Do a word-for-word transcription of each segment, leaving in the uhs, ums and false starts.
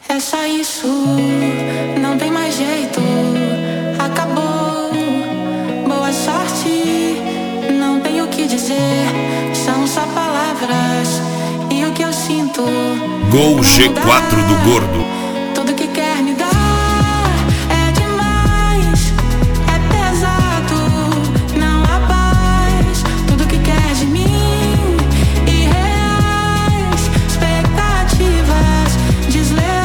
É só isso, não tem mais jeito. Acabou, boa sorte. Não tenho o que dizer, são só palavras. E o que eu sinto. Gol G quatro do Gordo. Tudo que quer me dar é demais, é pesado, não há paz. Tudo que quer de mim, irreais, expectativas desleais.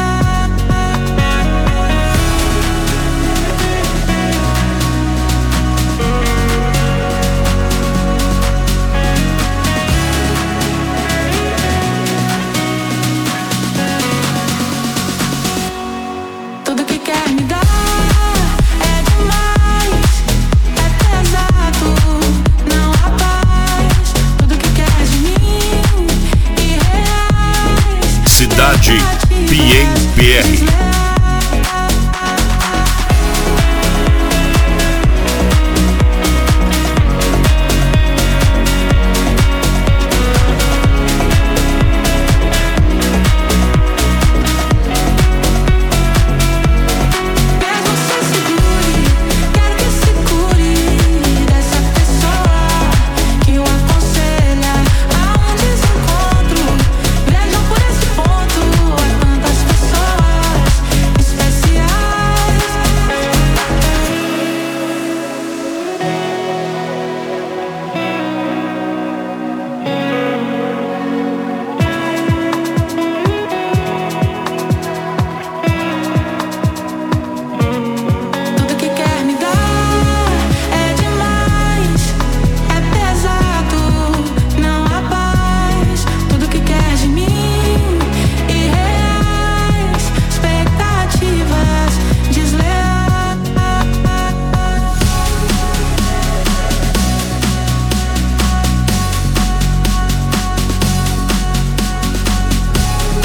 Tudo que quer me dar é demais, é pesado, não há paz. Tudo que quer de mim, irreais. Cidade Piem P R.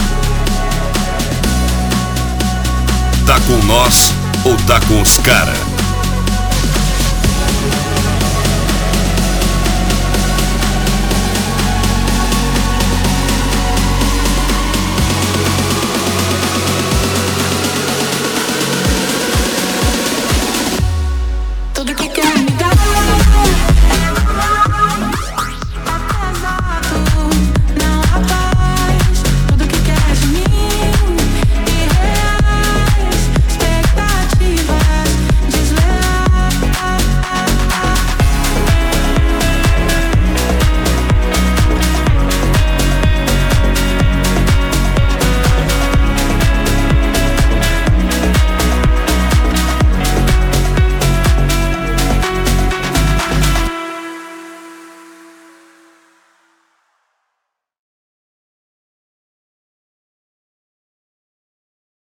Tá com nós ou tá com os cara?